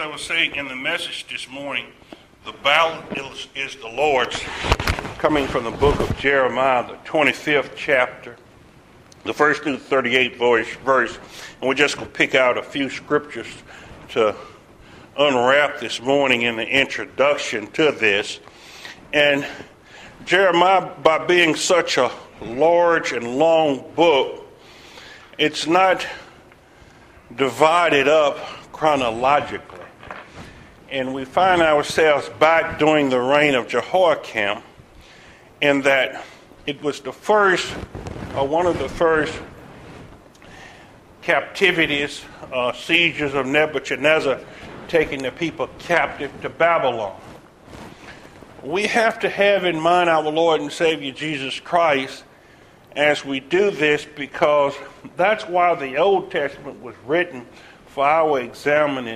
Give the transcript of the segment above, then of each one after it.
I was saying in the message this morning, the battle is the Lord's, coming from the book of Jeremiah, the 25th chapter, the first through 38th verse. And we're just going to pick out a few scriptures to unwrap this morning in the introduction to this. And Jeremiah, by being such a large and long book, it's not divided up chronologically. And we find ourselves back during the reign of Jehoiakim, in that it was the first, or one of the first captivities, sieges of Nebuchadnezzar, taking the people captive to Babylon. We have to have in mind our Lord and Savior Jesus Christ as we do this, because that's why the Old Testament was written for our examining,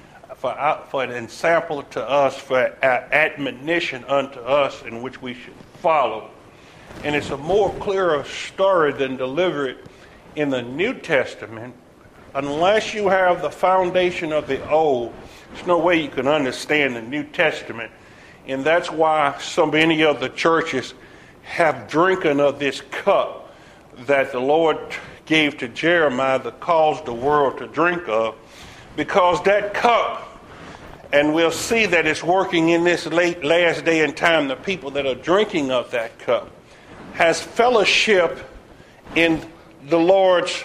for an example to us, for admonition unto us, in which we should follow. And it's a more clearer story than delivered in the New Testament. Unless you have the foundation of the Old, there's no way you can understand the New Testament. And that's why so many of the churches have drinking of this cup that the Lord gave to Jeremiah that caused the world to drink of, because that cup, and we'll see that it's working in this last day and time, the people that are drinking of that cup has fellowship in the Lord's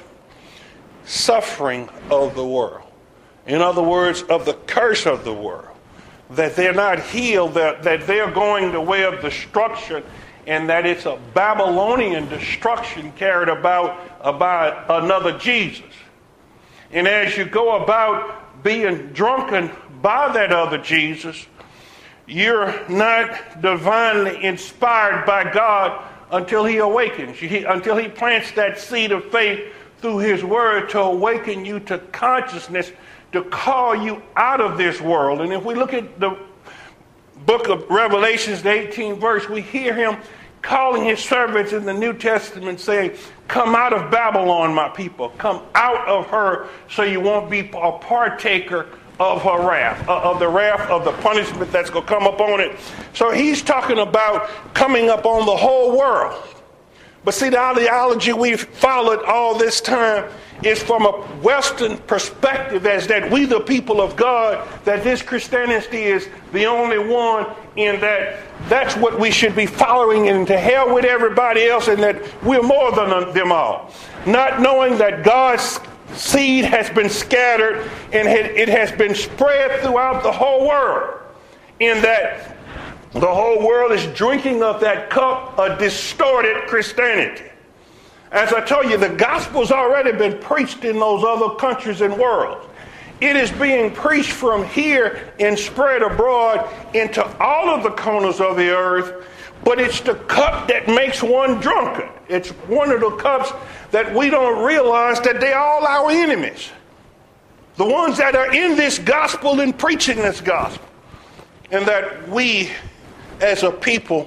suffering of the world. In other words, of the curse of the world. That they're not healed, that they're going the way of destruction, and that it's a Babylonian destruction carried about by another Jesus. And as you go about being drunken by that other Jesus, you're not divinely inspired by God until He awakens you, until He plants that seed of faith through His Word to awaken you to consciousness, to call you out of this world. And if we look at the book of Revelations, the 18th verse, we hear Him calling His servants in the New Testament saying, "Come out of Babylon, my people. Come out of her, so you won't be a partaker of her wrath, of the wrath of the punishment that's going to come upon it." So He's talking about coming up on the whole world. But see, the ideology we've followed all this time is from a Western perspective, as that we the people of God, that this Christianity is the only one, in that that's what we should be following, and to hell with everybody else, and that we're more than them all. Not knowing that God's seed has been scattered and it has been spread throughout the whole world, in that the whole world is drinking of that cup of distorted Christianity. As I told you, the gospel's already been preached in those other countries and worlds. It is being preached from here and spread abroad into all of the corners of the earth, but it's the cup that makes one drunken. It's one of the cups that we don't realize that they're all our enemies. The ones that are in this gospel and preaching this gospel. And that we, as a people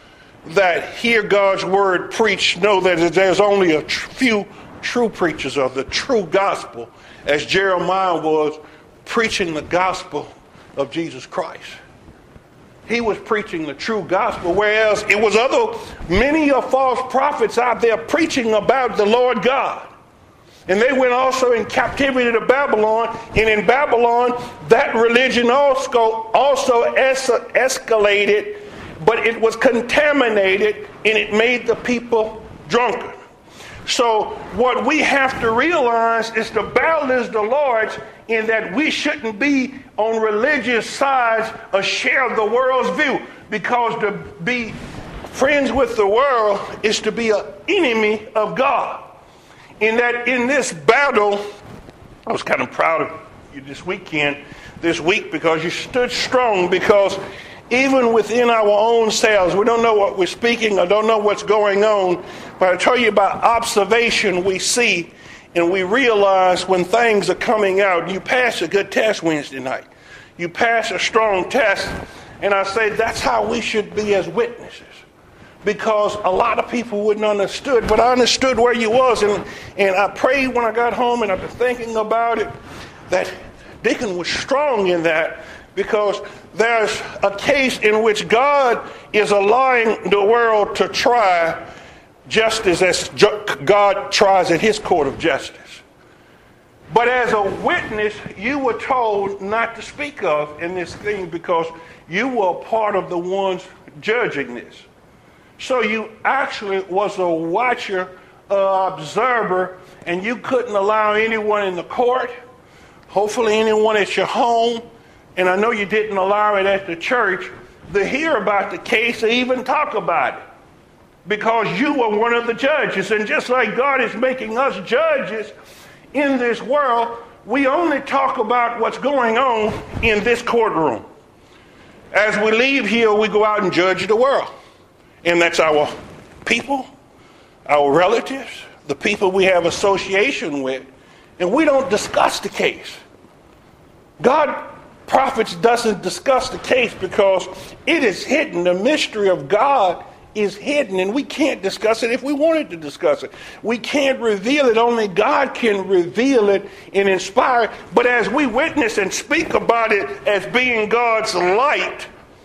that hear God's word preached, know that there's only a few true preachers of the true gospel, as Jeremiah was preaching the gospel of Jesus Christ. He was preaching the true gospel, whereas it was many of false prophets out there preaching about the Lord God. And they went also in captivity to Babylon, and in Babylon that religion also escalated, but it was contaminated, and it made the people drunken. So what we have to realize is the battle is the Lord's, in that we shouldn't be on religious sides or share the world's view, because to be friends with the world is to be an enemy of God. In that in this battle, I was kind of proud of you this week, because you stood strong, because even within our own selves, we don't know what we're speaking or don't know what's going on. But I tell you, about observation, we see and we realize when things are coming out. You pass a good test Wednesday night. You pass a strong test. And I say that's how we should be as witnesses. Because a lot of people wouldn't understood. But I understood where you was. And I prayed when I got home, and I've been thinking about it, that Deacon was strong in that because there's a case in which God is allowing the world to try justice as God tries at his court of justice. But as a witness, you were told not to speak of in this thing because you were part of the ones judging this. So you actually was a watcher, observer, and you couldn't allow anyone in the court, hopefully anyone at your home, and I know you didn't allow it at the church, to hear about the case or even talk about it. Because you were one of the judges. And just like God is making us judges in this world, we only talk about what's going on in this courtroom. As we leave here, we go out and judge the world. And that's our people, our relatives, the people we have association with. And we don't discuss the case. Prophets doesn't discuss the case because it is hidden. The mystery of God is hidden, and we can't discuss it if we wanted to discuss it. We can't reveal it. Only God can reveal it and inspire it. But as we witness and speak about it as being God's light,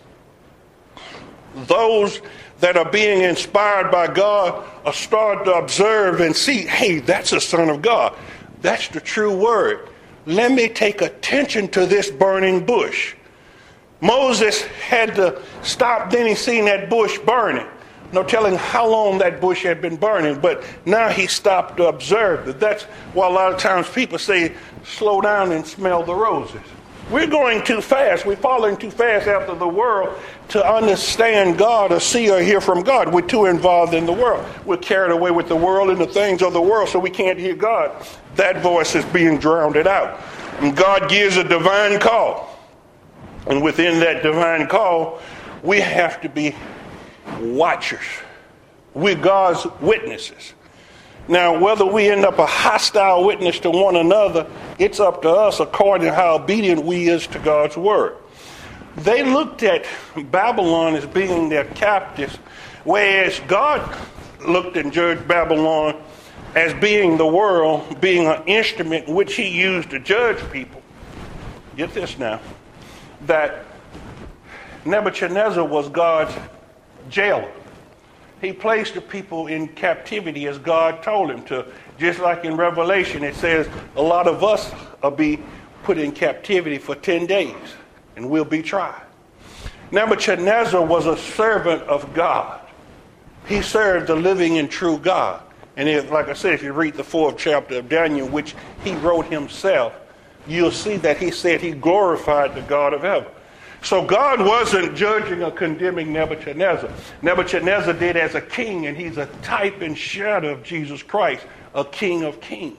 those that are being inspired by God are starting to observe and see, hey, that's a son of God. That's the true word. Let me take attention to this burning bush. Moses had to stop, then he seen that bush burning. No telling how long that bush had been burning, but now he stopped to observe. That's why a lot of times people say, slow down and smell the roses. We're going too fast. We're following too fast after the world to understand God or see or hear from God. We're too involved in the world. We're carried away with the world and the things of the world, so we can't hear God. That voice is being drowned out. And God gives a divine call. And within that divine call, we have to be watchers. We're God's witnesses. Now, whether we end up a hostile witness to one another, it's up to us according to how obedient we is to God's word. They looked at Babylon as being their captives, whereas God looked and judged Babylon as being the world, being an instrument which he used to judge people. Get this now, that Nebuchadnezzar was God's jailer. He placed the people in captivity as God told him to. Just like in Revelation, it says a lot of us will be put in captivity for 10 days and we'll be tried. Nebuchadnezzar was a servant of God. He served the living and true God. And if, like I said, if you read the 4th chapter of Daniel, which he wrote himself, you'll see that he said he glorified the God of heaven. So God wasn't judging or condemning Nebuchadnezzar. Nebuchadnezzar did as a king, and he's a type and shadow of Jesus Christ, a king of kings.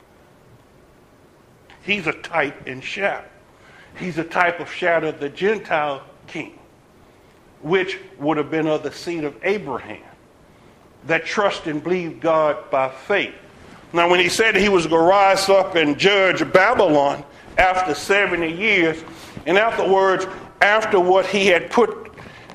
He's a type and shadow. He's a type of shadow of the Gentile king, which would have been of the seed of Abraham, that trust and believe God by faith. Now, when he said he was going to rise up and judge Babylon after 70 years, and afterwards, after what he had put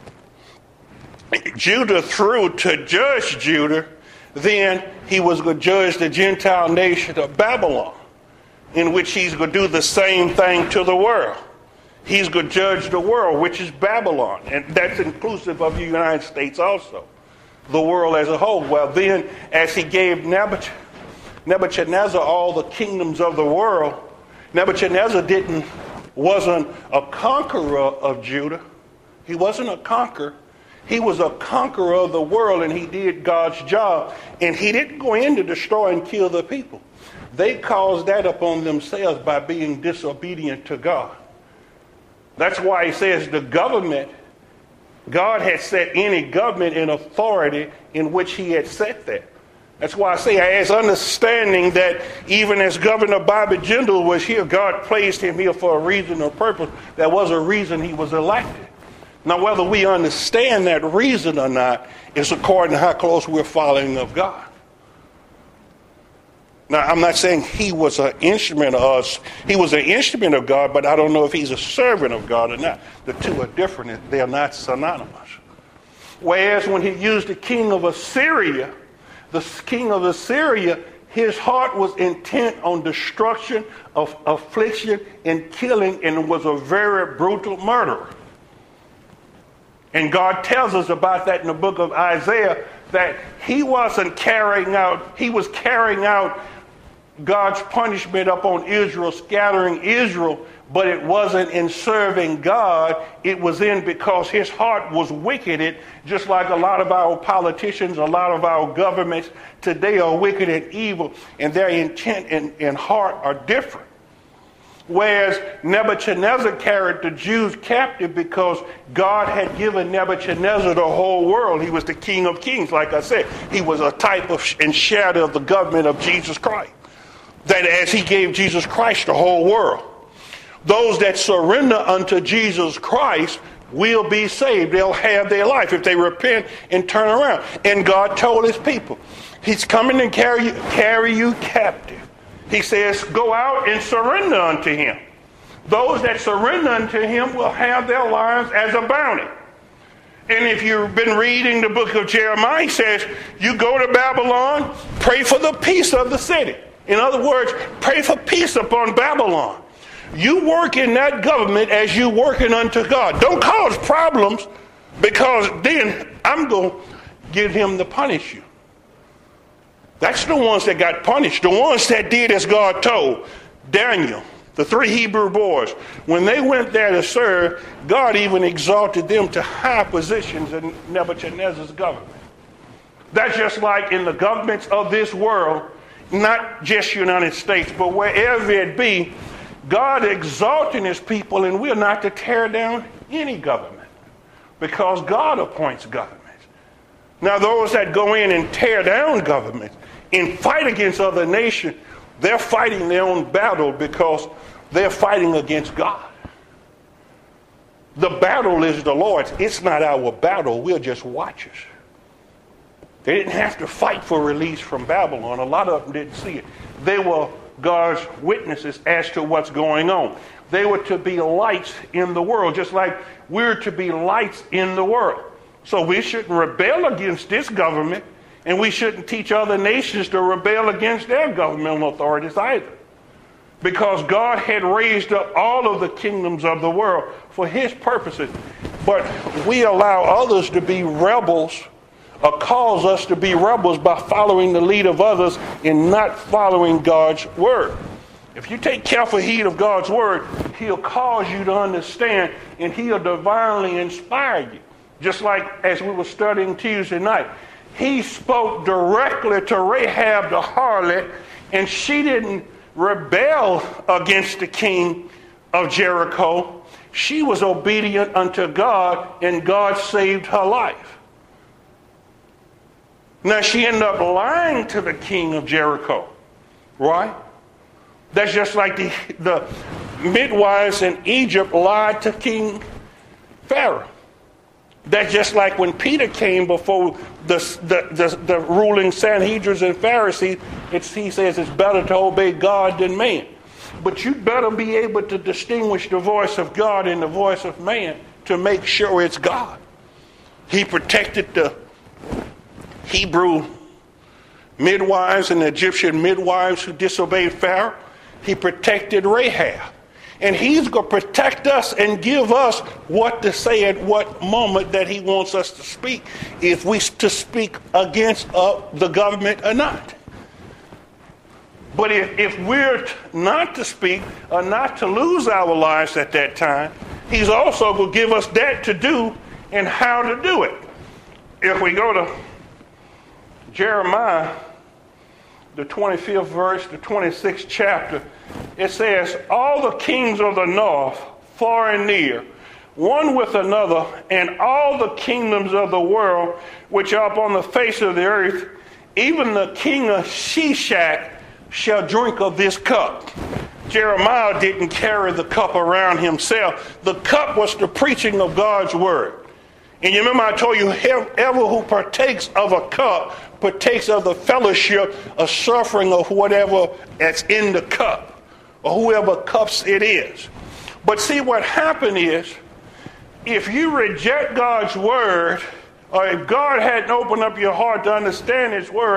Judah through to judge Judah, then he was going to judge the Gentile nation of Babylon, in which he's going to do the same thing to the world. He's going to judge the world, which is Babylon, and that's inclusive of the United States also, the world as a whole. Well, then, as he gave Nebuchadnezzar all the kingdoms of the world, Nebuchadnezzar wasn't a conqueror of Judah. He wasn't a conqueror. He was a conqueror of the world, and he did God's job. And he didn't go in to destroy and kill the people. They caused that upon themselves by being disobedient to God. That's why he says the government, God had set any government in authority in which he had set there. That's why I say, as understanding that even as Governor Bobby Jindal was here, God placed him here for a reason or purpose. There was a reason he was elected. Now, whether we understand that reason or not is according to how close we're following of God. Now, I'm not saying he was an instrument of us. He was an instrument of God, but I don't know if he's a servant of God or not. The two are different. They're not synonymous. Whereas when he used the king of Assyria, the king of Assyria His heart was intent on destruction, of affliction, and killing, and was a very brutal murderer. And God tells us about that in the book of Isaiah, that he was carrying out God's punishment upon Israel, scattering Israel, but it wasn't in serving God. It was in because his heart was wicked. Just like a lot of our politicians, a lot of our governments today are wicked and evil, and their intent and heart are different. Whereas Nebuchadnezzar carried the Jews captive because God had given Nebuchadnezzar the whole world. He was the King of Kings, like I said. He was a type of and shadow of the government of Jesus Christ. That as he gave Jesus Christ the whole world. Those that surrender unto Jesus Christ will be saved. They'll have their life if they repent and turn around. And God told his people, he's coming and carry you captive. He says, go out and surrender unto him. Those that surrender unto him will have their lives as a bounty. And if you've been reading the book of Jeremiah, he says, you go to Babylon, pray for the peace of the city. In other words, pray for peace upon Babylon. You work in that government as you working unto God. Don't cause problems, because then I'm going to get him to punish you. That's the ones that got punished. The ones that did as God told. Daniel, the 3 Hebrew boys, when they went there to serve, God even exalted them to high positions in Nebuchadnezzar's government. That's just like in the governments of this world, not just United States, but wherever it be, God exalting his people, and we're not to tear down any government, because God appoints governments. Now, those that go in and tear down governments and fight against other nations, they're fighting their own battle because they're fighting against God. The battle is the Lord's. It's not our battle. We're just watchers. They didn't have to fight for release from Babylon. A lot of them didn't see it. They were God's witnesses as to what's going on. They were to be lights in the world, just like we're to be lights in the world. So we shouldn't rebel against this government, and we shouldn't teach other nations to rebel against their governmental authorities either. Because God had raised up all of the kingdoms of the world for his purposes. But we allow others to be rebels, or cause us to be rebels by following the lead of others and not following God's word. If you take careful heed of God's word, he'll cause you to understand, and he'll divinely inspire you. Just like as we were studying Tuesday night. He spoke directly to Rahab the harlot, and she didn't rebel against the king of Jericho. She was obedient unto God, and God saved her life. Now, she ended up lying to the king of Jericho, right? That's just like the midwives in Egypt lied to King Pharaoh. That's just like when Peter came before the ruling Sanhedrin and Pharisees, he says it's better to obey God than man. But you better be able to distinguish the voice of God and the voice of man to make sure it's God. He protected the Hebrew midwives and the Egyptian midwives who disobeyed Pharaoh. He protected Rahab. And he's going to protect us and give us what to say at what moment that he wants us to speak, if we to speak against the government or not. But if we're not to speak or not to lose our lives at that time, he's also going to give us that to do and how to do it. If we go to Jeremiah, the 25th verse, the 26th chapter, it says, all the kings of the north, far and near, one with another, and all the kingdoms of the world which are upon the face of the earth, even the king of Shishak shall drink of this cup. Jeremiah didn't carry the cup around himself. The cup was the preaching of God's word. And you remember I told you, whoever who partakes of a cup partakes of the fellowship of suffering of whatever that's in the cup, or whoever cups it is. But see, what happened is, if you reject God's word, or if God hadn't opened up your heart to understand his word,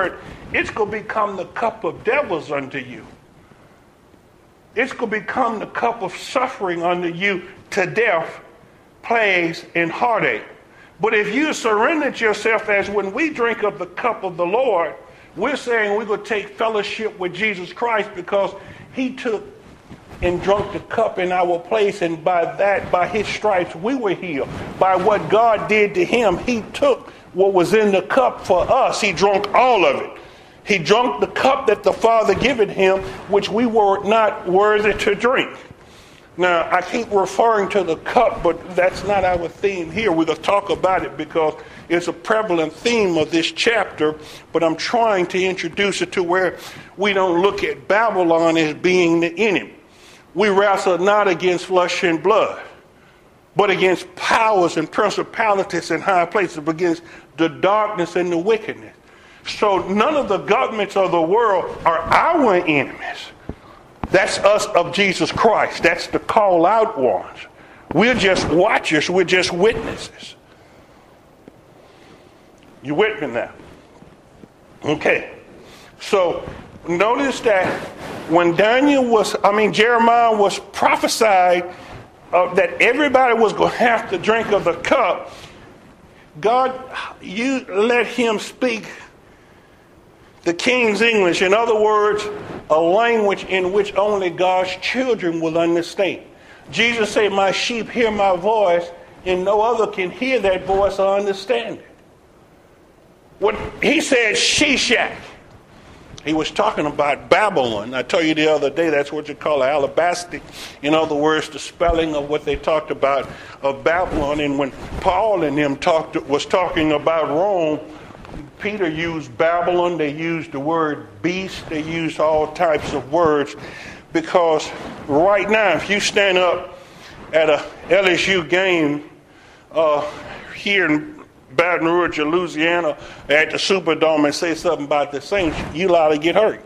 it's going to become the cup of devils unto you. It's going to become the cup of suffering unto you to death, plagues, and heartache. But if you surrendered yourself, as when we drink of the cup of the Lord, we're saying we're going to take fellowship with Jesus Christ because he took and drunk the cup in our place, and by his stripes we were healed. By what God did to him, he took what was in the cup for us. He drank all of it. He drank the cup that the Father given him, which we were not worthy to drink. Now, I keep referring to the cup, but that's not our theme here. We're going to talk about it because it's a prevalent theme of this chapter, but I'm trying to introduce it to where we don't look at Babylon as being the enemy. We wrestle not against flesh and blood, but against powers and principalities in high places, against the darkness and the wickedness. So none of the governments of the world are our enemies. That's us of Jesus Christ. That's the call out ones. We're just watchers. We're just witnesses. You with me now? Okay. So notice that when Jeremiah was prophesied that everybody was going to have to drink of the cup, God, you let him speak the King's English. In other words, a language in which only God's children will understand. Jesus said, my sheep hear my voice, and no other can hear that voice or understand it. What he said, Shishak. He was talking about Babylon. I told you the other day, that's what you call alabastic. In other words, the spelling of what they talked about of Babylon. And when Paul and them was talking about Rome, Peter used Babylon. They used the word beast. They used all types of words. Because right now, if you stand up at a LSU game here in Baton Rouge or Louisiana at the Superdome and say something about the Saints, you liable to get hurt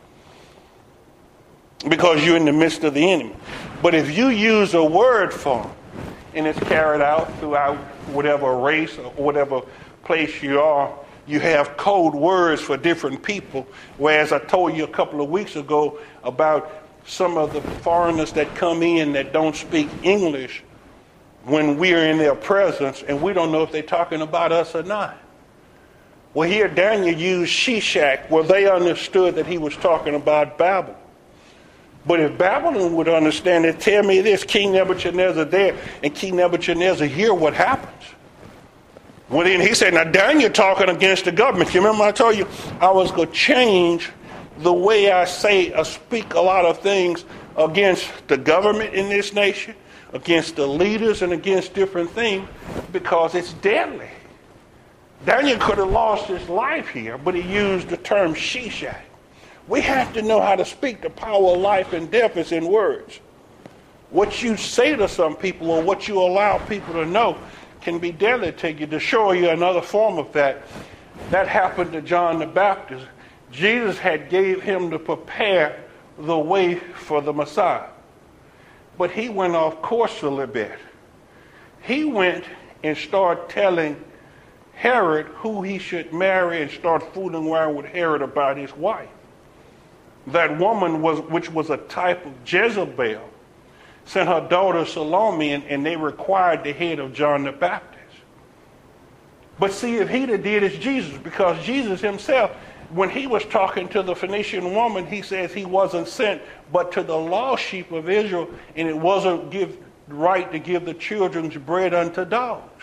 because you're in the midst of the enemy. But if you use a word form and it's carried out throughout whatever race or whatever place you are, you have code words for different people. Whereas I told you a couple of weeks ago about some of the foreigners that come in that don't speak English, when we are in their presence and we don't know if they're talking about us or not. Well, here Daniel used Shishak, where they understood that he was talking about Babylon. But if Babylon would understand it, tell me this, King Nebuchadnezzar there, and King Nebuchadnezzar hear what happens. Well, then he said, now Daniel talking against the government. You remember I told you I was going to change the way I speak a lot of things against the government in this nation, against the leaders and against different things, because it's deadly. Daniel could have lost his life here, but he used the term Shishak. We have to know how to speak. The power of life and death is in words. What you say to some people or what you allow people to know can be deadly to you. To show you another form of that happened to John the Baptist. Jesus had gave him to prepare the way for the Messiah. But he went off course a little bit. He went and started telling Herod who he should marry and start fooling around with Herod about his wife. That woman, which was a type of Jezebel, sent her daughter Salome, and they required the head of John the Baptist. But see, if he'd have did as Jesus, because Jesus himself, when he was talking to the Phoenician woman, he says he wasn't sent but to the lost sheep of Israel, and it wasn't right to give the children's bread unto dogs.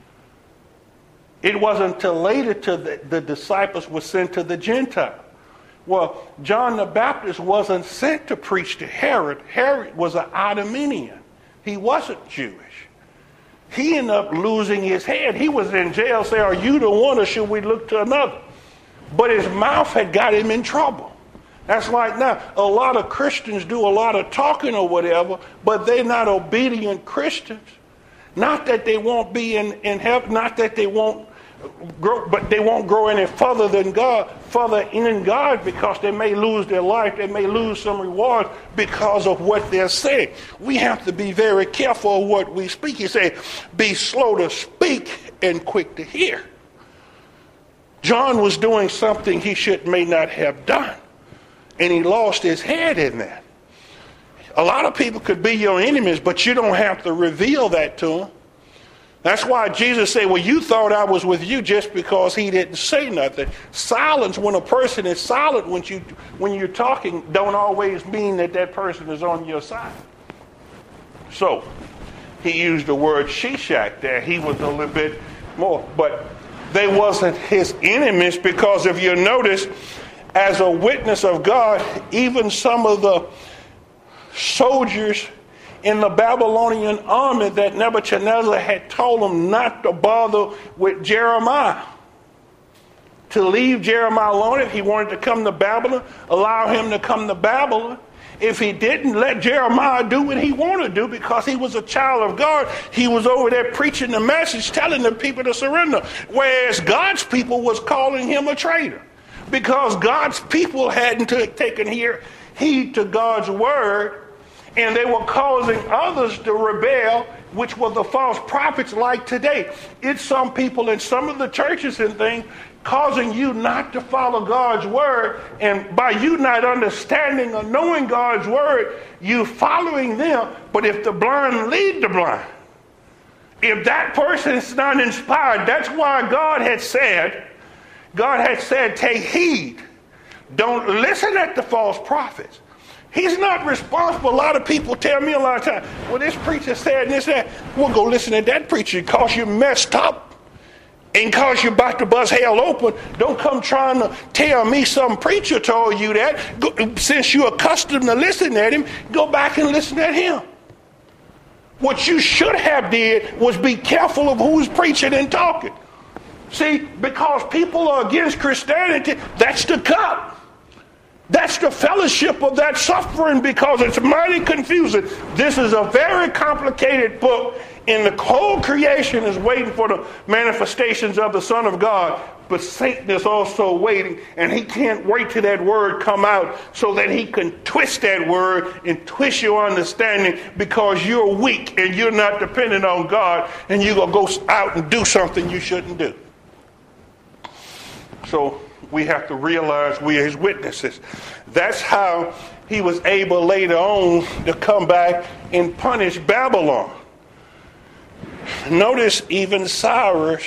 It wasn't until later the disciples were sent to the Gentiles. Well, John the Baptist wasn't sent to preach to Herod. Herod was an Idumean. He wasn't Jewish. He ended up losing his head. He was in jail saying, are you the one or should we look to another? But his mouth had got him in trouble. That's like now, a lot of Christians do a lot of talking or whatever, but they're not obedient Christians. Not that they won't be in heaven, not that they won't grow, but they won't grow any further in God, because they may lose their life, they may lose some reward because of what they're saying. We have to be very careful of what we speak. He said, be slow to speak and quick to hear. John was doing something he may not have done. And he lost his head in that. A lot of people could be your enemies, but you don't have to reveal that to them. That's why Jesus said, well, you thought I was with you just because he didn't say nothing. Silence, when a person is silent when you're talking, don't always mean that that person is on your side. So, he used the word Shishak there. He was a little bit more. But they wasn't his enemies, because if you notice, as a witness of God, even some of the soldiers in the Babylonian army that Nebuchadnezzar had told them not to bother with Jeremiah, to leave Jeremiah alone. If he wanted to come to Babylon, allow him to come to Babylon. If he didn't, let Jeremiah do what he wanted to do, because he was a child of God. He was over there preaching the message, telling the people to surrender, whereas God's people was calling him a traitor, because God's people hadn't taken heed to God's word. And they were causing others to rebel, which were the false prophets like today. It's some people in some of the churches and things causing you not to follow God's word. And by you not understanding or knowing God's word, you following them. But if the blind lead the blind, if that person is not inspired, that's why God had said, take heed. Don't listen at the false prophets. He's not responsible. A lot of people tell me a lot of times, well, this preacher said this, that. We'll go listen to that preacher because you messed up and because you're about to bust hell open. Don't come trying to tell me some preacher told you that. Since you're accustomed to listening at him, go back and listen at him. What you should have did was be careful of who's preaching and talking. See, because people are against Christianity, that's the cup. That's the fellowship of that suffering, because it's mighty confusing. This is a very complicated book, and the whole creation is waiting for the manifestations of the Son of God. But Satan is also waiting, and he can't wait till that word come out so that he can twist that word and twist your understanding, because you're weak and you're not dependent on God, and you're going to go out and do something you shouldn't do. So we have to realize we are his witnesses. That's how he was able later on to come back and punish Babylon. Notice even Cyrus,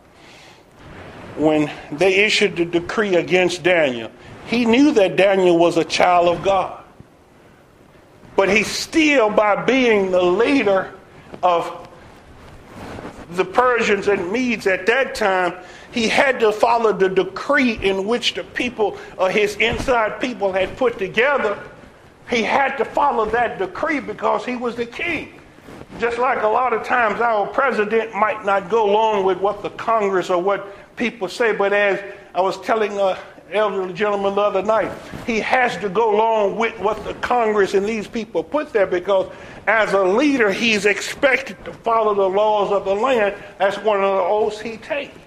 when they issued the decree against Daniel, he knew that Daniel was a child of God. But he still, by being the leader of the Persians and Medes at that time, he had to follow the decree in which the people, his inside people, had put together. He had to follow that decree because he was the king. Just like a lot of times our president might not go along with what the Congress or what people say, but as I was telling an elderly gentleman the other night, he has to go along with what the Congress and these people put there, because as a leader, he's expected to follow the laws of the land. That's one of the oaths he takes.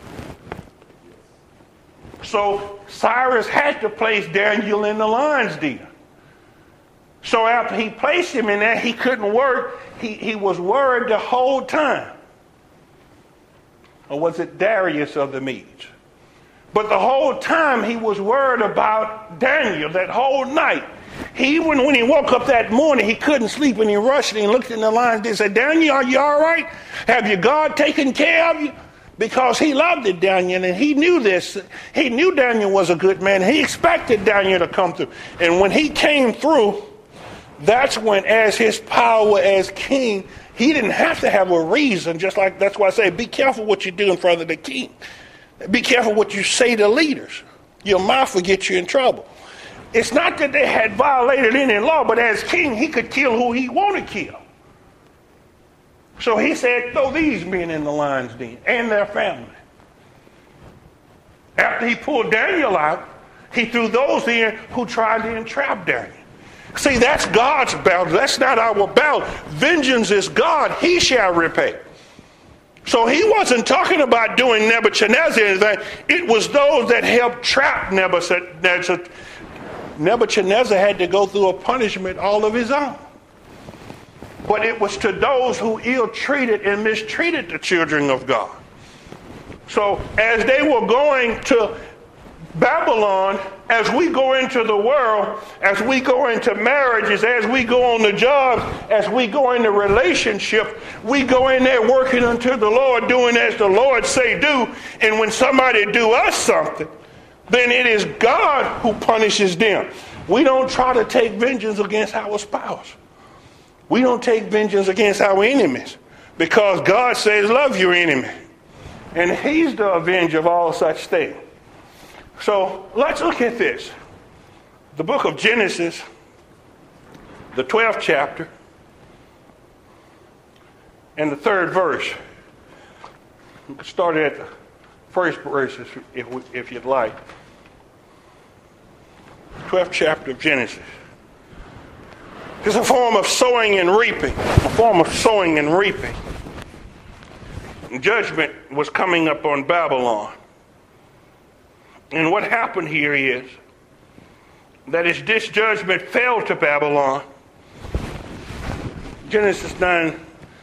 So Cyrus had to place Daniel in the lion's den. So after he placed him in there, he couldn't work. He was worried the whole time. Or was it Darius of the Medes? But the whole time he was worried about Daniel, that whole night. When he woke up that morning, he couldn't sleep, and he rushed and he looked in the lion's den and said, Daniel, are you all right? Have your God taken care of you? Because he loved it, Daniel, and he knew this. He knew Daniel was a good man. He expected Daniel to come through. And when he came through, that's when, as his power as king, he didn't have to have a reason. Just like, that's why I say, be careful what you do in front of the king. Be careful what you say to leaders. Your mouth will get you in trouble. It's not that they had violated any law, but as king, he could kill who he wanted to kill. So he said, throw these men in the lion's den and their family. After he pulled Daniel out, he threw those in who tried to entrap Daniel. See, that's God's battle. That's not our battle. Vengeance is God. He shall repay. So he wasn't talking about doing Nebuchadnezzar anything. It was those that helped trap Nebuchadnezzar. Nebuchadnezzar had to go through a punishment all of his own. But it was to those who ill-treated and mistreated the children of God. So as they were going to Babylon, as we go into the world, as we go into marriages, as we go on the jobs, as we go into relationship, we go in there working unto the Lord, doing as the Lord say do. And when somebody do us something, then it is God who punishes them. We don't try to take vengeance against our spouse. We don't take vengeance against our enemies, because God says love your enemy. And he's the avenger of all such things. So let's look at this. The book of Genesis, the 12th chapter, and the 3rd verse. You can start at the first verse if you'd like. 12th chapter of Genesis. It's a form of sowing and reaping. A form of sowing and reaping. Judgment was coming up on Babylon. And what happened here is that as this judgment fell to Babylon, Genesis 9,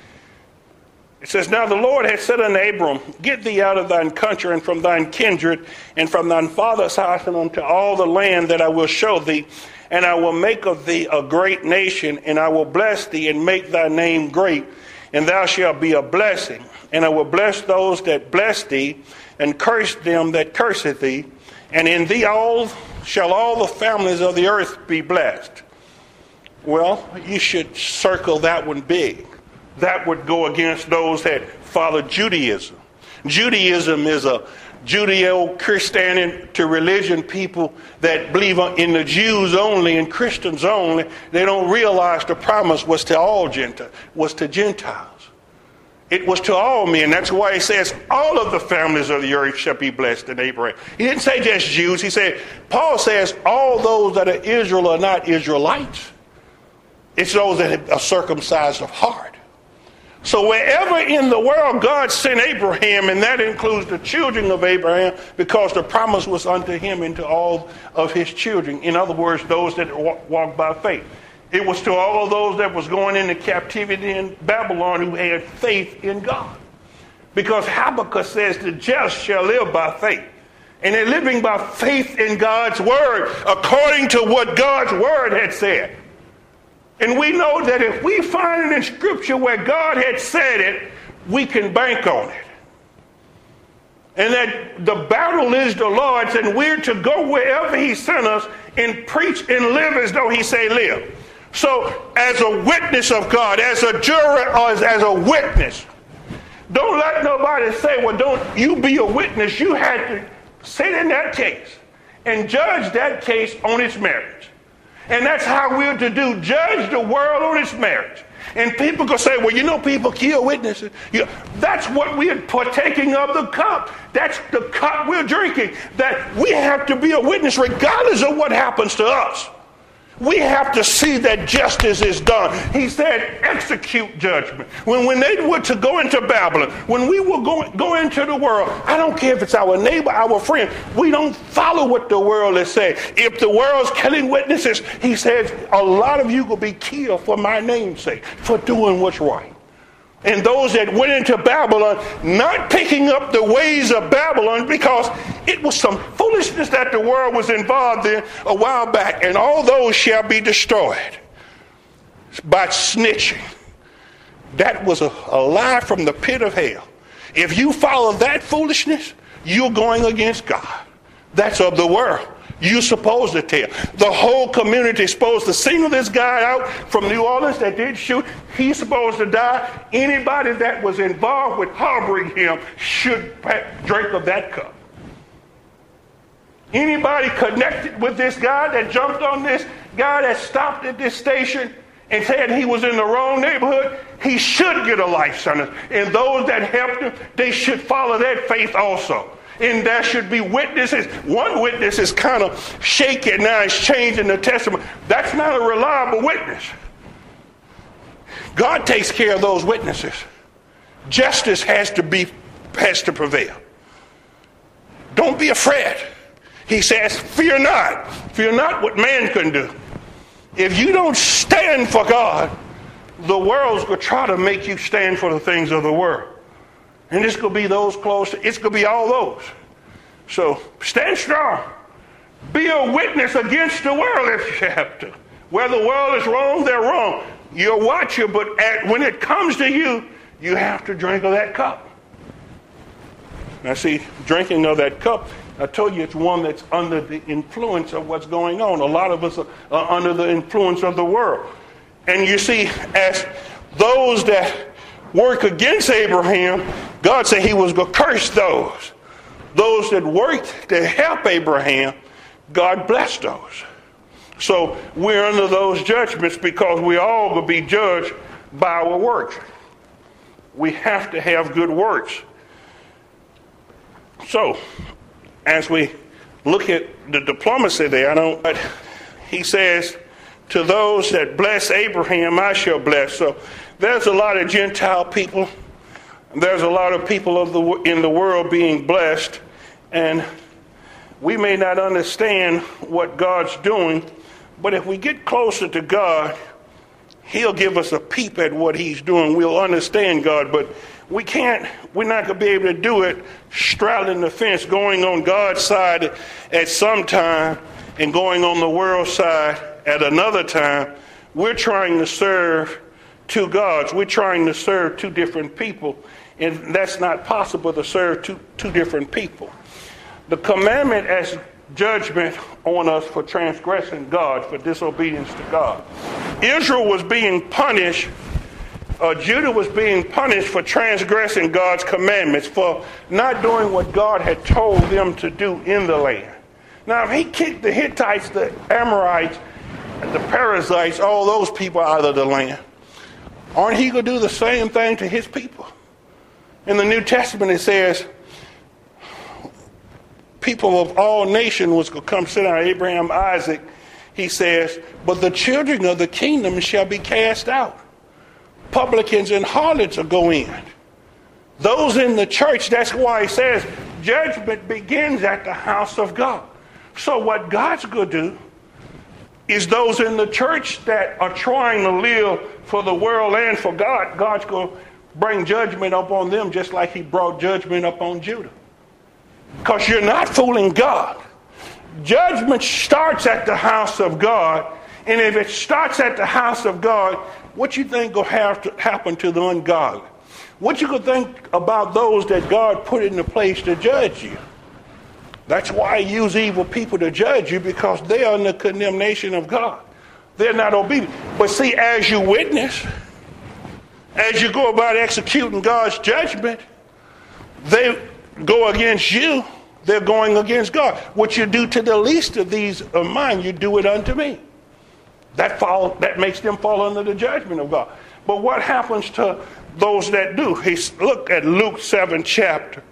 it says, Now the Lord had said unto Abram, Get thee out of thine country and from thine kindred and from thine father's house and unto all the land that I will show thee, and I will make of thee a great nation, and I will bless thee and make thy name great, and thou shalt be a blessing. And I will bless those that bless thee, and curse them that curseth thee. And in thee shall all the families of the earth be blessed. Well, you should circle that one big. That would go against those that follow Judaism. Judaism is a Judeo-Christianity religion, people that believe in the Jews only and Christians only. They don't realize the promise was to all Gentiles, was to Gentiles. It was to all men. That's why he says all of the families of the earth shall be blessed in Abraham. He didn't say just Jews. He said, Paul says all those that are Israel are not Israelites. It's those that are circumcised of heart. So wherever in the world God sent Abraham, and that includes the children of Abraham, because the promise was unto him and to all of his children. In other words, those that walk by faith. It was to all of those that was going into captivity in Babylon who had faith in God. Because Habakkuk says the just shall live by faith. And they're living by faith in God's word, according to what God's word had said. And we know that if we find it in Scripture where God had said it, we can bank on it. And that the battle is the Lord's, and we're to go wherever he sent us and preach and live as though he say live. So as a witness of God, as a juror or as a witness, don't let nobody say, well, don't you be a witness. You had to sit in that case and judge that case on its merits. And that's how we're to do, judge the world on its merits. And people can say, well, you know, people kill witnesses. That's what we're partaking of, the cup. That's the cup we're drinking. That we have to be a witness regardless of what happens to us. We have to see that justice is done. He said, execute judgment. When they were to go into Babylon, when we will go into the world, I don't care if it's our neighbor, our friend, we don't follow what the world is saying. If the world's killing witnesses, he says, a lot of you will be killed for my name's sake, for doing what's right. And those that went into Babylon, not picking up the ways of Babylon, because it was some foolishness that the world was involved in a while back, and all those shall be destroyed by snitching. That was a lie from the pit of hell. If you follow that foolishness, you're going against God. That's of the world. You're supposed to tell. The whole community is supposed to single this guy out from New Orleans that did shoot. He's supposed to die. Anybody that was involved with harboring him should drink of that cup. Anybody connected with this guy that jumped on this guy that stopped at this station and said he was in the wrong neighborhood, he should get a life sentence. And those that helped him, they should follow that faith also. And there should be witnesses. One witness is kind of shaky now. He's changing the testimony. That's not a reliable witness. God takes care of those witnesses. Justice has to prevail. Don't be afraid. He says, fear not. Fear not what man can do. If you don't stand for God, the world's going to try to make you stand for the things of the world. And it's going to be those close. It's going to be all those. So stand strong. Be a witness against the world if you have to. Where the world is wrong, they're wrong. You're a watcher, but when it comes to you, you have to drink of that cup. Now see, drinking of that cup, I told you it's one that's under the influence of what's going on. A lot of us are under the influence of the world. And you see, as those that work against Abraham, God said he was going to curse those. Those that worked to help Abraham, God blessed those. So we're under those judgments because we all going to be judged by our works. We have to have good works. So, as we look at the diplomacy there, he says, to those that bless Abraham, I shall bless. So there's a lot of Gentile people. There's a lot of people in the world being blessed. And we may not understand what God's doing, but if we get closer to God, he'll give us a peep at what he's doing. We'll understand God, but we're not going to be able to do it straddling the fence, going on God's side at some time and going on the world's side at another time. We're trying to serve two gods. We're trying to serve two different people, and that's not possible to serve two different people. The commandment as judgment on us for transgressing God, for disobedience to God. Israel was being punished, Judah was being punished for transgressing God's commandments, for not doing what God had told them to do in the land. Now, if he kicked the Hittites, the Amorites, the Perizzites, all those people out of the land, aren't he going to do the same thing to his people? In the New Testament, it says, people of all nations was going to come sit down. Abraham, Isaac, he says, but the children of the kingdom shall be cast out. Publicans and harlots will go in. Those in the church, that's why he says judgment begins at the house of God. So what God's going to do is those in the church that are trying to live for the world and for God, God's going to bring judgment upon them just like he brought judgment upon Judah. Because you're not fooling God. Judgment starts at the house of God. And if it starts at the house of God, what you think will have to happen to the ungodly? What you could think about those that God put into place to judge you? That's why he used evil people to judge you, because they are in the condemnation of God. They're not obedient. But see, as you witness, as you go about executing God's judgment, they go against you, they're going against God. What you do to the least of these of mine, you do it unto me. That makes them fall under the judgment of God. But what happens to those that do? Look at Luke 7 chapter.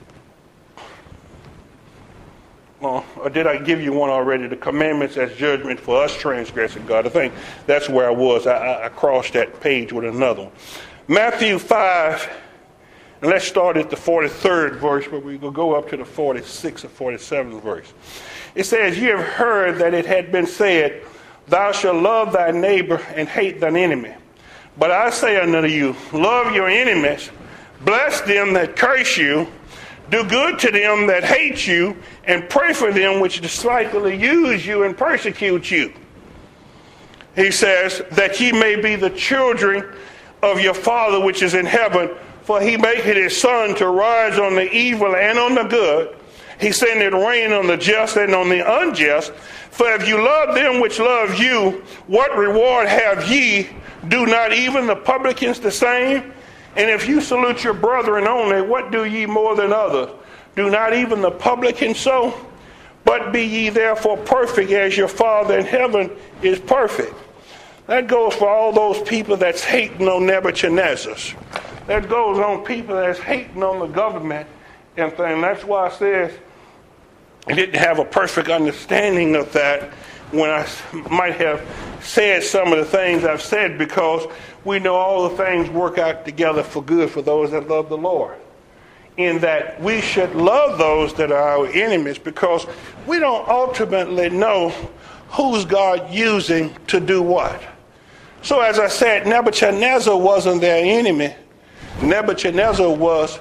Or did I give you one already? The commandments as judgment for us transgressing God. I think that's where I was. I crossed that page with another one. Matthew 5. And let's start at the 43rd verse, but we're going to go up to the 46th or 47th verse. It says, "You have heard that it had been said, Thou shalt love thy neighbor and hate thine enemy. But I say unto you, love your enemies, bless them that curse you, do good to them that hate you, and pray for them which despitefully use you and persecute you." He says, "That ye may be the children of your Father which is in heaven, for he maketh his sun to rise on the evil and on the good. He sendeth rain on the just and on the unjust. For if you love them which love you, what reward have ye? Do not even the publicans the same? And if you salute your brethren only, what do ye more than others? Do not even the publicans so? But be ye therefore perfect as your Father in heaven is perfect." That goes for all those people that's hating on Nebuchadnezzar. That goes on people that's hating on the government and things. That's why I said I didn't have a perfect understanding of that when I might have said some of the things I've said, because we know all the things work out together for good for those that love the Lord. In that we should love those that are our enemies, because we don't ultimately know who's God using to do what. So as I said, Nebuchadnezzar wasn't their enemy. Nebuchadnezzar was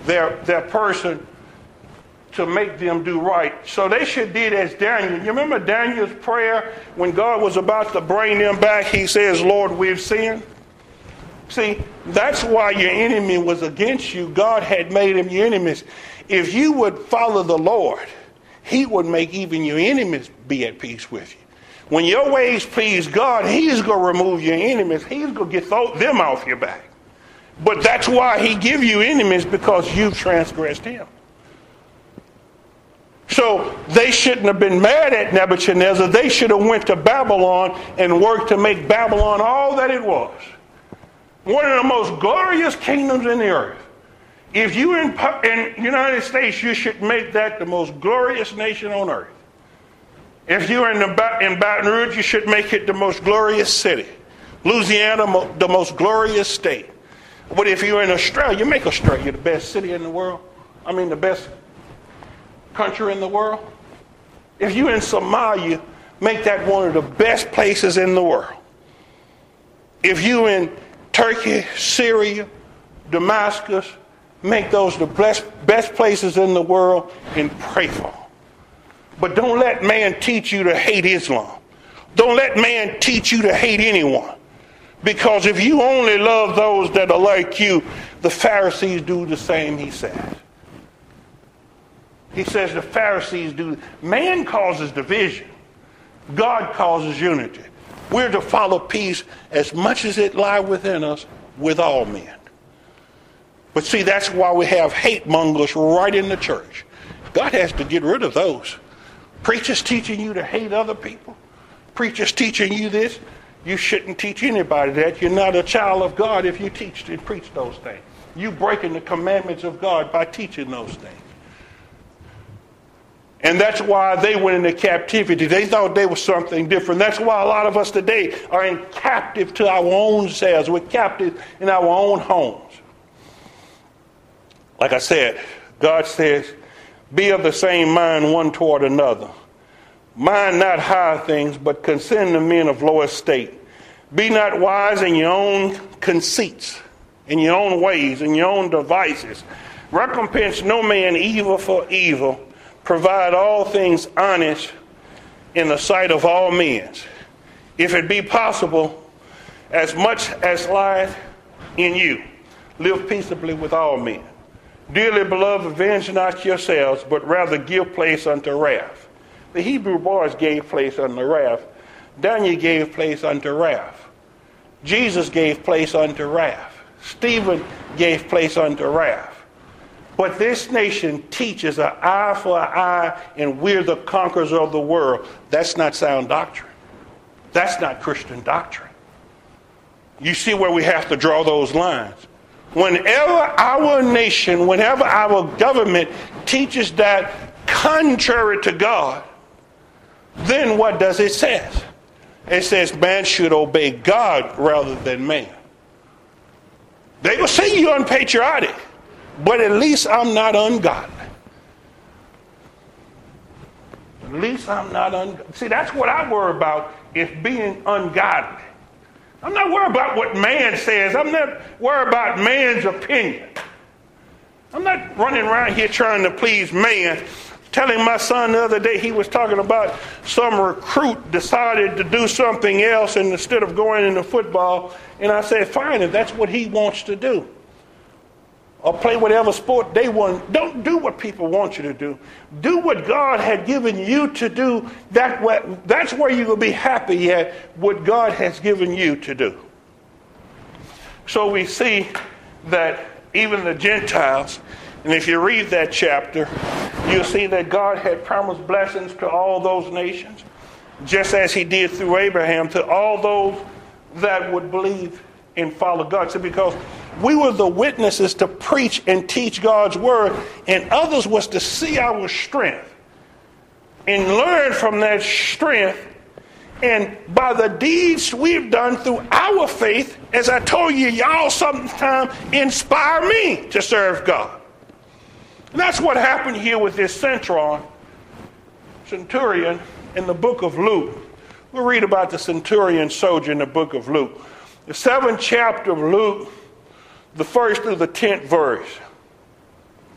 their person to make them do right. So they should did as Daniel. You remember Daniel's prayer when God was about to bring them back? He says, Lord, we've sinned. See, that's why your enemy was against you. God had made them your enemies. If you would follow the Lord, he would make even your enemies be at peace with you. When your ways please God, he's going to remove your enemies. He's going to get them off your back. But that's why he give you enemies, because you've transgressed him. So they shouldn't have been mad at Nebuchadnezzar. They should have went to Babylon and worked to make Babylon all that it was. One of the most glorious kingdoms in the earth. If you in United States, you should make that the most glorious nation on earth. If you're in Baton Rouge, you should make it the most glorious city. Louisiana, the most glorious state. But if you're in Australia, you make Australia the best city in the world. I mean, the best country in the world. If you're in Somalia, make that one of the best places in the world. If you're in Turkey, Syria, Damascus, make those the best places in the world and pray for them. But don't let man teach you to hate Islam. Don't let man teach you to hate anyone. Because if you only love those that are like you, the Pharisees do the same, he said. He says the Pharisees do. Man causes division. God causes unity. We're to follow peace as much as it lies within us with all men. But see, that's why we have hate mongers right in the church. God has to get rid of those. Preachers teaching you to hate other people. Preachers teaching you this. You shouldn't teach anybody that. You're not a child of God if you teach and preach those things. You're breaking the commandments of God by teaching those things. And that's why they went into captivity. They thought they were something different. That's why a lot of us today are in captive to our own selves. We're captive in our own homes. Like I said, God says, be of the same mind one toward another. Mind not high things, but consider the men of low estate. Be not wise in your own conceits, in your own ways, in your own devices. Recompense no man evil for evil. Provide all things honest in the sight of all men. If it be possible, as much as lieth in you, live peaceably with all men. Dearly beloved, avenge not yourselves, but rather give place unto wrath. The Hebrew boys gave place unto wrath. Daniel gave place unto wrath. Jesus gave place unto wrath. Stephen gave place unto wrath. But this nation teaches an eye for an eye, and we're the conquerors of the world. That's not sound doctrine. That's not Christian doctrine. You see where we have to draw those lines. Whenever our nation, whenever our government teaches that contrary to God, then what does it say? It says man should obey God rather than man. They will say you're unpatriotic, but at least I'm not ungodly. At least I'm not ungodly. See, that's what I worry about, is being ungodly. I'm not worried about what man says. I'm not worried about man's opinion. I'm not running around here trying to please man. Telling my son the other day, he was talking about some recruit decided to do something else and instead of going into football. And I said, fine, if that's what he wants to do. Or play whatever sport they want. Don't do what people want you to do. Do what God had given you to do. That's where you will be happy at what God has given you to do. So we see that even the Gentiles, and if you read that chapter, you'll see that God had promised blessings to all those nations, just as he did through Abraham to all those that would believe and follow God. So because we were the witnesses to preach and teach God's word, and others was to see our strength and learn from that strength. And by the deeds we've done through our faith, as I told you, y'all sometimes inspire me to serve God. And that's what happened here with this centurion in the book of Luke. We'll read about the centurion soldier in the book of Luke. The 7th chapter of Luke, the 1st through the 10th verse.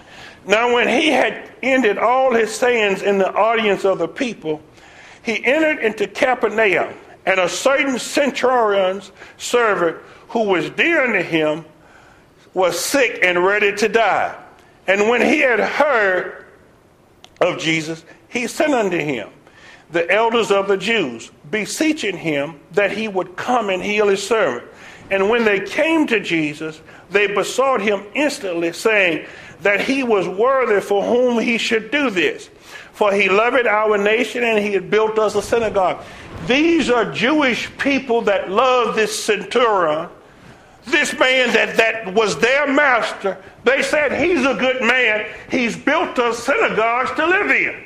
Now when he had ended all his sayings in the audience of the people, he entered into Capernaum, and a certain centurion's servant who was dear unto him was sick and ready to die. And when he had heard of Jesus, he sent unto him the elders of the Jews, beseeching him that he would come and heal his servant. And when they came to Jesus, they besought him instantly, saying that he was worthy for whom he should do this. For he loved our nation, and he had built us a synagogue. These are Jewish people that love this centurion, this man that was their master. They said, he's a good man. He's built us synagogues to live in.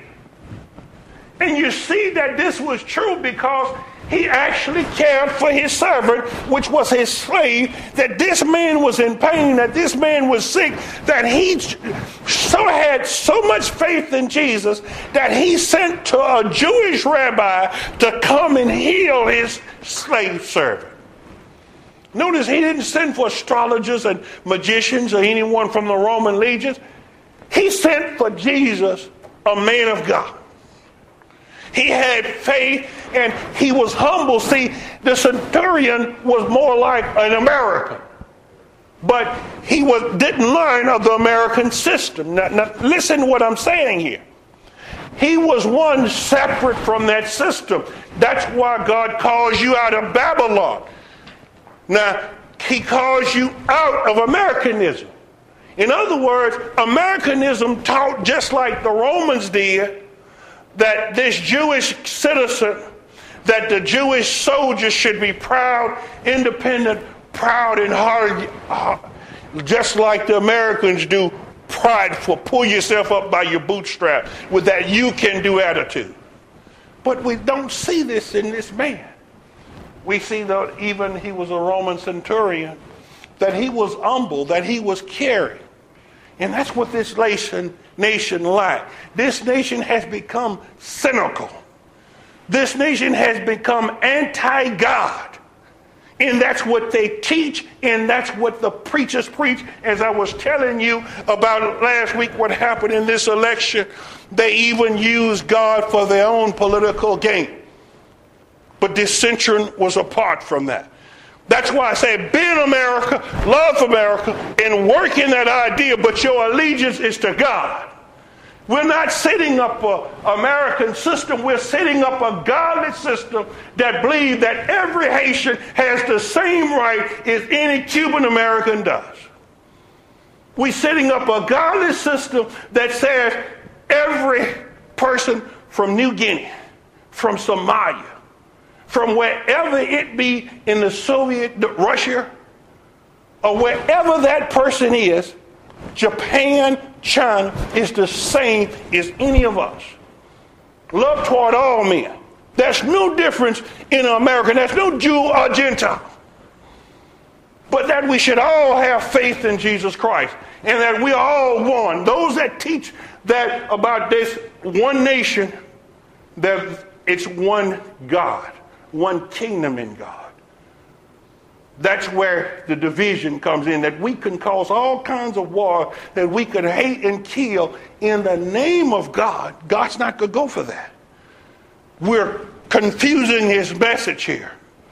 And you see that this was true because he actually cared for his servant, which was his slave, that this man was in pain, that this man was sick, that he had so much faith in Jesus that he sent to a Jewish rabbi to come and heal his slave servant. Notice he didn't send for astrologers and magicians or anyone from the Roman legions. He sent for Jesus, a man of God. He had faith and he was humble. See, the centurion was more like an American, but he didn't learn of the American system. Now listen to what I'm saying here. He was one separate from that system. That's why God calls you out of Babylon. Now, he calls you out of Americanism. In other words, Americanism taught, just like the Romans did, that this Jewish citizen, that the Jewish soldier should be proud, independent, proud and hard, just like the Americans do, prideful, pull yourself up by your bootstrap with that you can do attitude. But we don't see this in this man. We see that even he was a Roman centurion, that he was humble, that he was caring. And that's what this nation lacked. This nation has become cynical. This nation has become anti-God. And that's what they teach, and that's what the preachers preach. As I was telling you about last week, what happened in this election, they even used God for their own political gain. But this centurion was apart from that. That's why I say, be in America, love America, and work in that idea, but your allegiance is to God. We're not setting up an American system. We're setting up a godly system that believes that every Haitian has the same right as any Cuban American does. We're setting up a godly system that says every person from New Guinea, from Somalia, from wherever it be in the Soviet Russia, or wherever that person is, Japan, China, is the same as any of us. Love toward all men. There's no difference in America. There's no Jew or Gentile. But that we should all have faith in Jesus Christ, and that we are all one. Those that teach that about this one nation, that it's one God, one kingdom in God. That's where the division comes in, that we can cause all kinds of war, that we can hate and kill in the name of God. God's not going to go for that. We're confusing his message here.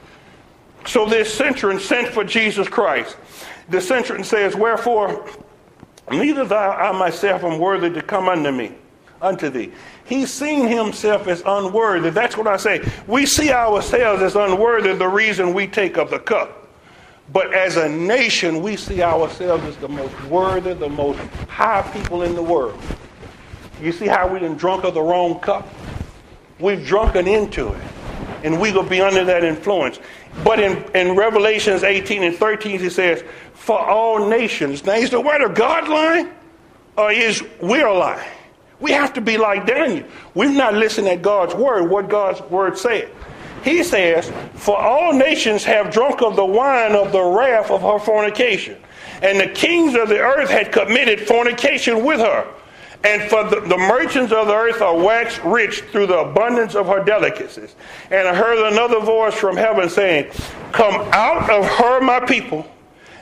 So this centurion sent for Jesus Christ. The centurion says, wherefore, neither I myself am worthy to come unto thee. He's seen himself as unworthy. That's what I say. We see ourselves as unworthy, the reason we take of the cup. But as a nation, we see ourselves as the most worthy, the most high people in the world. You see how we done drunk of the wrong cup? We've drunken into it. And we will be under that influence. But in Revelations 18 and 13, he says, for all nations. Now, is the word of God lying? Or is we're lying? We have to be like Daniel. We've not listened at God's word, what God's word said. He says, for all nations have drunk of the wine of the wrath of her fornication. And the kings of the earth had committed fornication with her. And for the merchants of the earth are waxed rich through the abundance of her delicacies. And I heard another voice from heaven saying, come out of her, my people,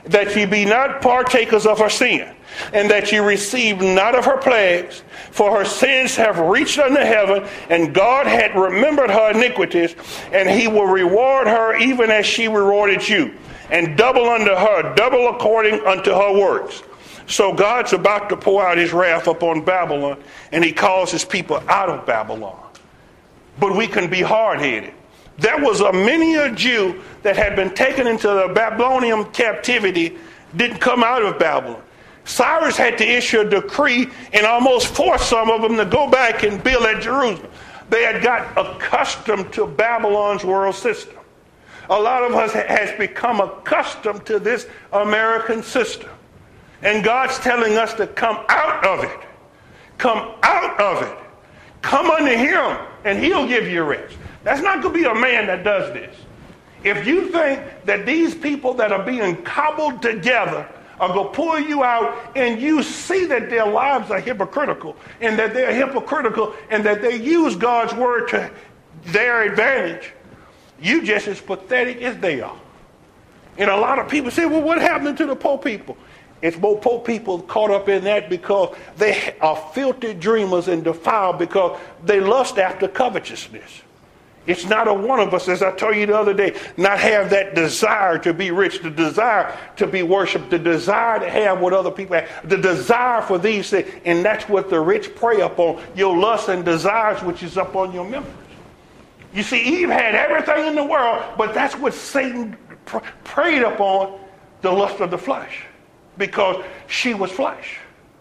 that ye be not partakers of her sin, and that ye receive not of her plagues. For her sins have reached unto heaven, and God hath remembered her iniquities, and he will reward her even as she rewarded you, and double unto her, double according unto her works. So God's about to pour out his wrath upon Babylon, and he calls his people out of Babylon. But we can be hard-headed. There was many a Jew that had been taken into the Babylonian captivity, didn't come out of Babylon. Cyrus had to issue a decree and almost force some of them to go back and build at Jerusalem. They had got accustomed to Babylon's world system. A lot of us has become accustomed to this American system. And God's telling us to come out of it. Come out of it. Come unto him, and he'll give you rest. That's not going to be a man that does this. If you think that these people that are being cobbled together are going to pull you out, and you see that their lives are hypocritical, and that they're hypocritical, and that they use God's word to their advantage, you just as pathetic as they are. And a lot of people say, well, what happened to the poor people? It's more poor people caught up in that because they are filthy dreamers and defiled because they lust after covetousness. It's not a one of us, as I told you the other day, not have that desire to be rich, the desire to be worshipped, the desire to have what other people have, the desire for these things. And that's what the rich prey upon, your lusts and desires, which is upon your members. You see, Eve had everything in the world, but that's what Satan preyed upon, the lust of the flesh, because she was flesh.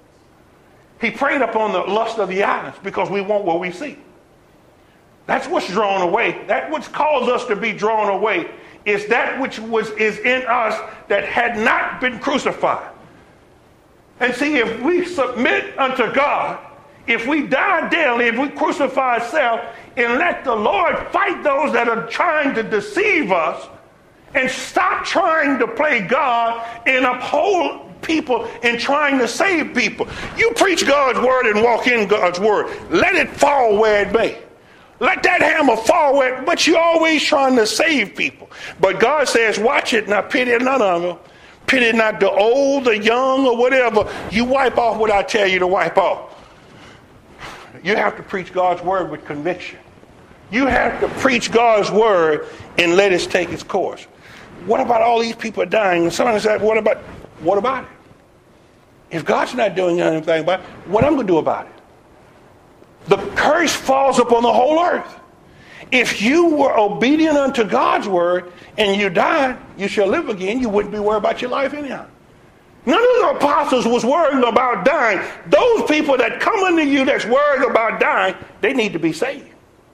He preyed upon the lust of the eyes because we want what we see. That's what's drawn away. That's what's caused us to be drawn away, is that which is in us that had not been crucified. And see, if we submit unto God, if we die daily, if we crucify ourselves, and let the Lord fight those that are trying to deceive us, and stop trying to play God and uphold people and trying to save people. You preach God's word and walk in God's word. Let it fall where it may. Let that hammer fall where, but you're always trying to save people. But God says, watch it, not pity none of them. Pity not the old, the young, or whatever. You wipe off what I tell you to wipe off. You have to preach God's word with conviction. You have to preach God's word and let it take its course. What about all these people dying? And somebody said, what about it? If God's not doing anything about it, what am I going to do about it? The curse falls upon the whole earth. If you were obedient unto God's word and you died, you shall live again. You wouldn't be worried about your life anyhow. None of the apostles was worried about dying. Those people that come unto you that's worried about dying, they need to be saved.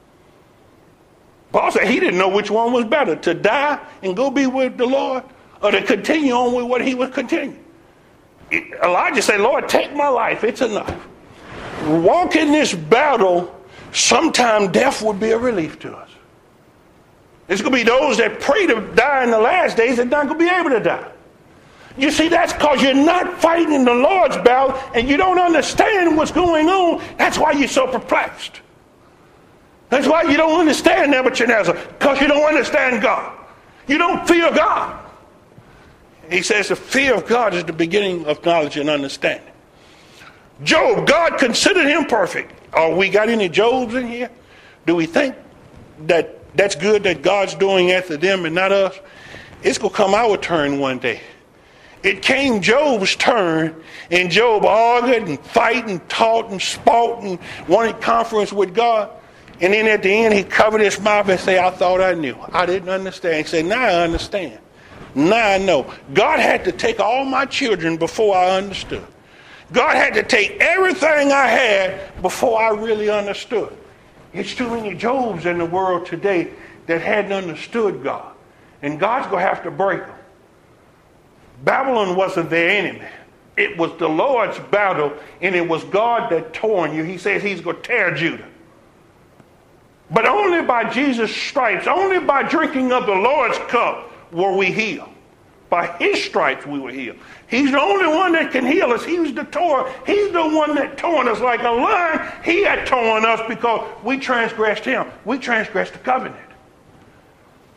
Paul said he didn't know which one was better, to die and go be with the Lord, or to continue on with what he was continuing. Elijah said, Lord, take my life. It's enough. Walk in this battle, sometime death would be a relief to us. There's going to be those that pray to die in the last days that not going to be able to die. You see, that's because you're not fighting the Lord's battle and you don't understand what's going on. That's why you're so perplexed. That's why you don't understand Nebuchadnezzar, because you don't understand God. You don't fear God. He says the fear of God is the beginning of knowledge and understanding. Job, God considered him perfect. Oh, we got any Jobs in here? Do we think that that's good that God's doing after them and not us? It's going to come our turn one day. It came Job's turn, and Job argued and fight and taught and spoke and wanted conference with God. And then at the end, he covered his mouth and said, I thought I knew. I didn't understand. He said, now I understand. Now I know. God had to take all my children before I understood. God had to take everything I had before I really understood. It's too many Jobs in the world today that hadn't understood God. And God's going to have to break them. Babylon wasn't their enemy. It was the Lord's battle, and it was God that torn you. He says he's going to tear Judah. But only by Jesus' stripes, only by drinking of the Lord's cup were we healed. By his stripes we were healed. He's the only one that can heal us. He's the one that torn us like a lion. He had torn us because we transgressed him. We transgressed the covenant.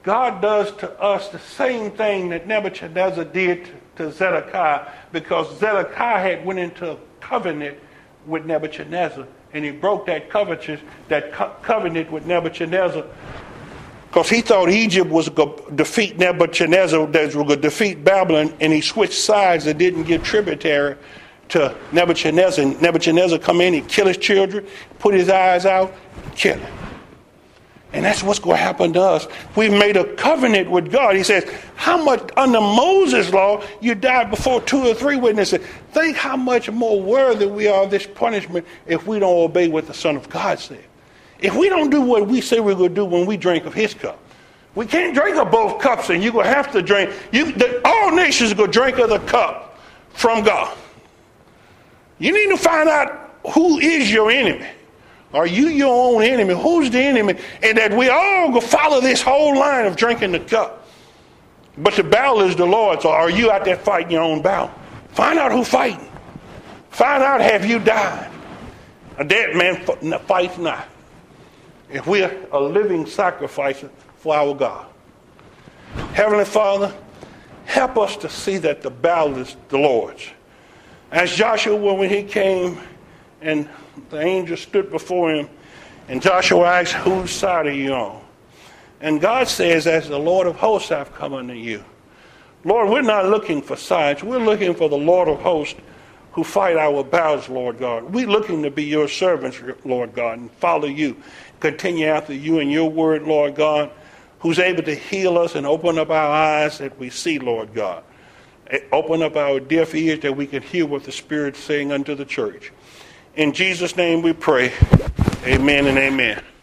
God does to us the same thing that Nebuchadnezzar did to Zedekiah, because Zedekiah had went into a covenant with Nebuchadnezzar, and he broke that covenant with Nebuchadnezzar because he thought Egypt was going to defeat Nebuchadnezzar, that was going to defeat Babylon, and he switched sides and didn't give tributary to Nebuchadnezzar. And Nebuchadnezzar come in, he kill his children, put his eyes out, kill him. And that's what's going to happen to us. We've made a covenant with God. He says, how much under Moses' law you died before 2 or 3 witnesses. Think how much more worthy we are of this punishment if we don't obey what the Son of God said. If we don't do what we say we're going to do when we drink of his cup. We can't drink of both cups, and you're going to have to drink. All nations are going to drink of the cup from God. You need to find out who is your enemy. Are you your own enemy? Who's the enemy? And that we all go follow this whole line of drinking the cup. But the battle is the Lord's. So are you out there fighting your own battle? Find out who's fighting. Find out, have you died? A dead man fights not. If we are a living sacrifice for our God. Heavenly Father, help us to see that the battle is the Lord's. As Joshua, when he came and the angel stood before him, and Joshua asked, whose side are you on? And God says, as the Lord of hosts, I've come unto you. Lord, we're not looking for sides. We're looking for the Lord of hosts who fight our battles, Lord God. We're looking to be your servants, Lord God, and follow you. Continue after you and your word, Lord God, who's able to heal us and open up our eyes that we see, Lord God. Open up our deaf ears that we can hear what the Spirit's saying unto the church. In Jesus' name we pray. Amen and amen.